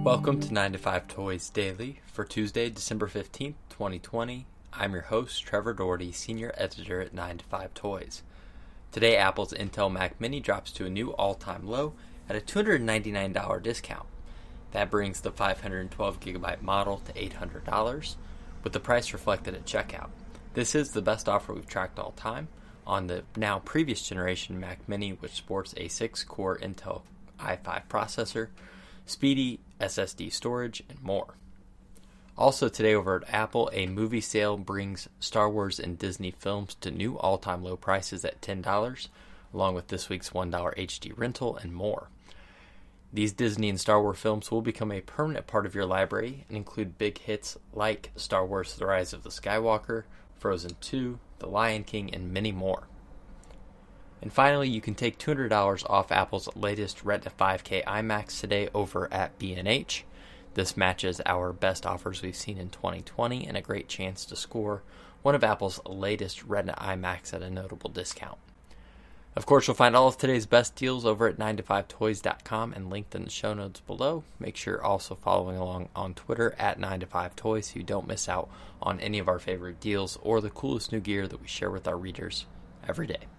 Welcome to 9 to 5 Toys Daily for Tuesday, December 15th, 2020. I'm your host, Trevor Doherty, Senior Editor at 9 to 5 Toys. Today, Apple's Intel Mac Mini drops to a new all-time low at a $299 discount. That brings the 512GB model to $800, with the price reflected at checkout. This is the best offer we've tracked all time on the now previous generation Mac Mini, which sports a 6-core Intel i5 processor, speedy SSD storage, and more. Also today over at Apple, a movie sale brings Star Wars and Disney films to new all-time low prices at $10, along with this week's $1 HD rental and more. These Disney and Star Wars films will become a permanent part of your library and include big hits like Star Wars The Rise of the Skywalker, Frozen 2, The Lion King, and many more. And finally, you can take $200 off Apple's latest Retina 5K iMacs today over at B&H. This matches our best offers we've seen in 2020 and a great chance to score one of Apple's latest Retina iMacs at a notable discount. Of course, you'll find all of today's best deals over at 9to5toys.com and linked in the show notes below. Make sure you're also following along on Twitter at 9to5toys so you don't miss out on any of our favorite deals or the coolest new gear that we share with our readers every day.